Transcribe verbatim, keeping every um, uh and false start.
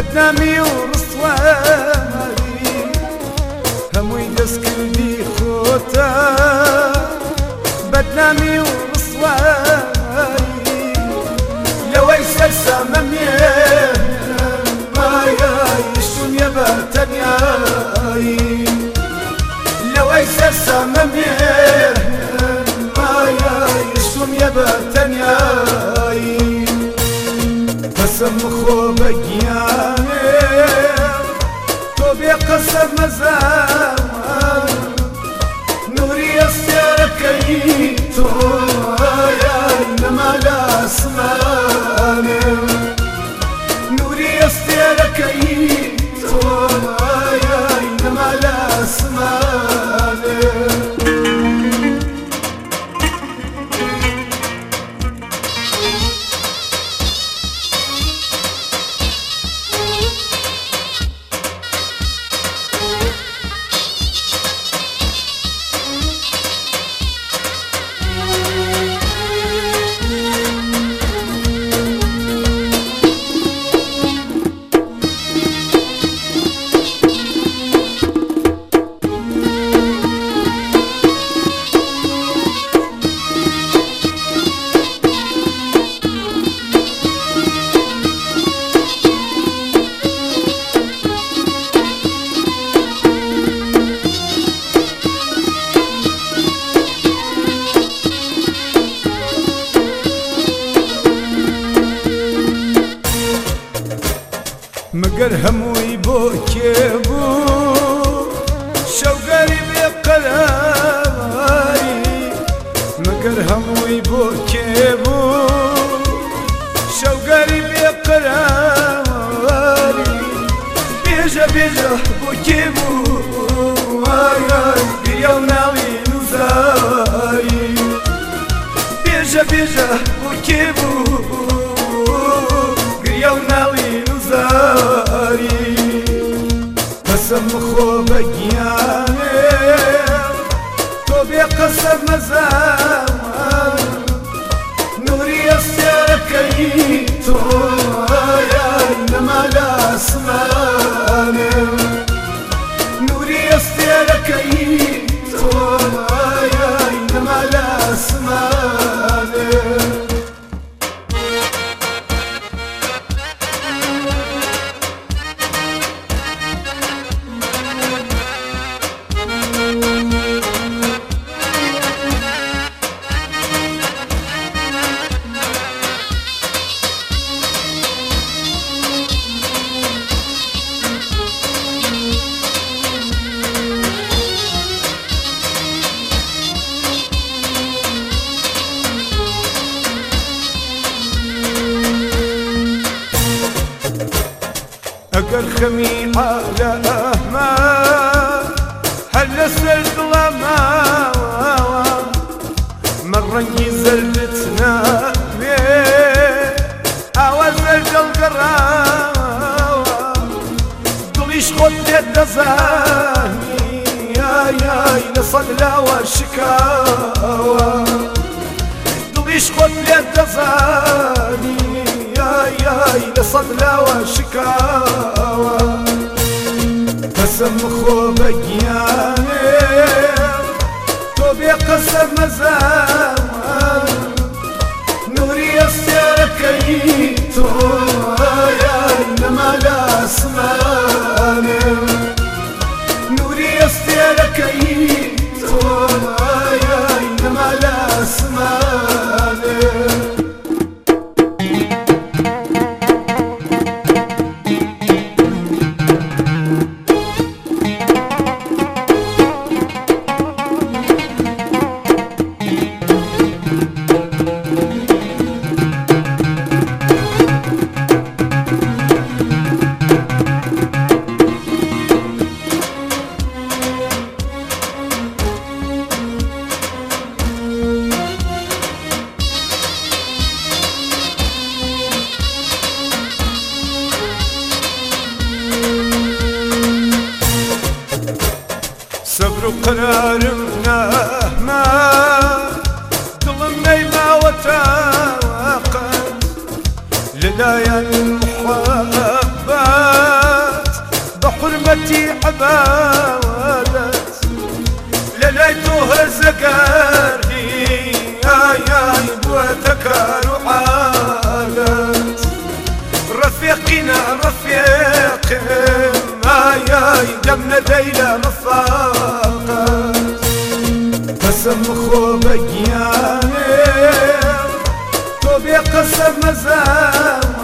بدنامي ورسواني هموي دسكندي خوتا بدنامي ورسواني لو يسر ساممي ما يشتم يبتنياي لو يسر ساممي ما يشتم يبتنياي قسم خوبگیانه تو بی قسم مزاوان نوری استرکی تو آیای نمال اسمانه نوری استرکی تو آیای نمال اسمانه مگر هموی بو کبو شوقاری بقلایی مگر هموی بو کبو شوقاری بقلایی بیجا بیجا بو کبو آیای بیاو ناوی نوزایی بیجا بیجا بو کبو بیاو ناوی نوزایی قسم خوبگیانه تو بی قسم مزاوان نوری استرکی تو آیای نمال اسمانه نوری استرکی تو آیای نمال اسمانه اگر خمي على اهمال هل سرد لما مرني زلتنا اوزل القراوة ضليش خد الدزاني يا يا لصدلا والشكاوى ضليش خد الدزاني يا يا لصدلا والشكاوى قسم خوبگیانه تو بی قسم مزاوان نوری استرکی تو آیای نمال اسمانه نوری استرکی تو آیای نمال اسمانه صبر وقرارم نهما ظلم نيما وتوقع لليالي المحبة بوتي عبادت لليتوه زقاري يا يا بوتكر وعادت رفيقنا رفيق يا يا دمنا ديلا رفاقت قسم خوبك يا تو بقسم مزام